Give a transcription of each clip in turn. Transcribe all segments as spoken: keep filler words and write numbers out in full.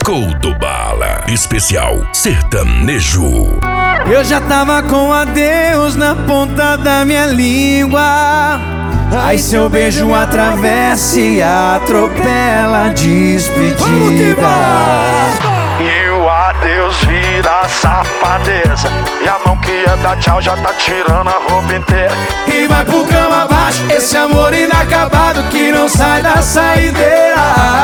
Couto Bala, especial sertanejo. Eu já tava com adeus na ponta da minha língua. Aí seu beijo atravessa e atropela a despedida. E o adeus vira safadeza, e a mão que ia dar tchau já tá tirando a roupa inteira. E vai pro cama abaixo, esse amor inacabado que não sai da saideira.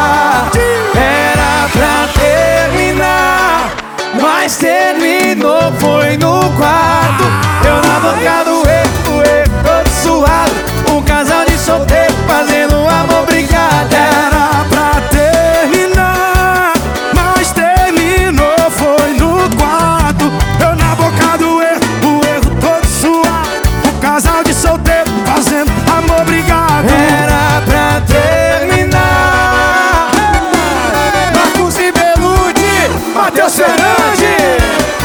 Era pra terminar, mas terminou, foi no quarto. Eu na boca do erro, erro todo suado. Um casal de solteiro fazendo amor brigado. Era pra terminar, mas terminou, foi no quarto. Eu na boca do erro, o erro todo suado. Um casal de solteiro fazendo amor brigado. Era pra terminar. Marcos e Belucci, Matheus Fernandes.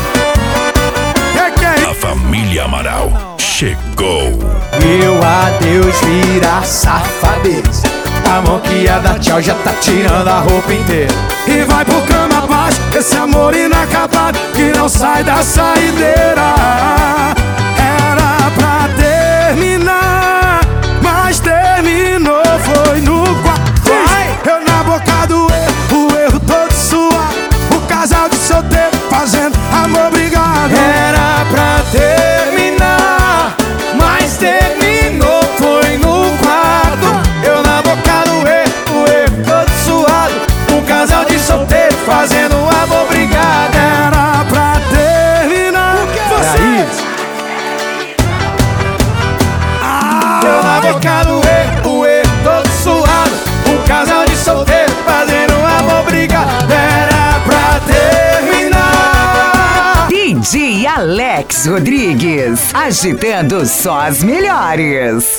A família Amaral chegou. Meu adeus vira safadeza, a mão que ia dar tchau já tá tirando a roupa inteira. E vai pro cama abaixo, esse amor inacabado que não sai da saideira. Era pra terminar, mas terminou, foi no quarto. Eu na boca do erro, o erro todo suado. O casal de solteiro fazendo amor brigado. Era pra terminar, mas terminou, foi no quarto. Eu na boca do erro, o erro todo suado. Um casal de solteiro fazendo amor brigado. Era pra terminar. Vocês! Eu na boca do erro, o erro todo suado. Um casal de solteiro fazendo amor brigado. Era pra terminar. D J Alex Rodrigues, agitando só as melhores.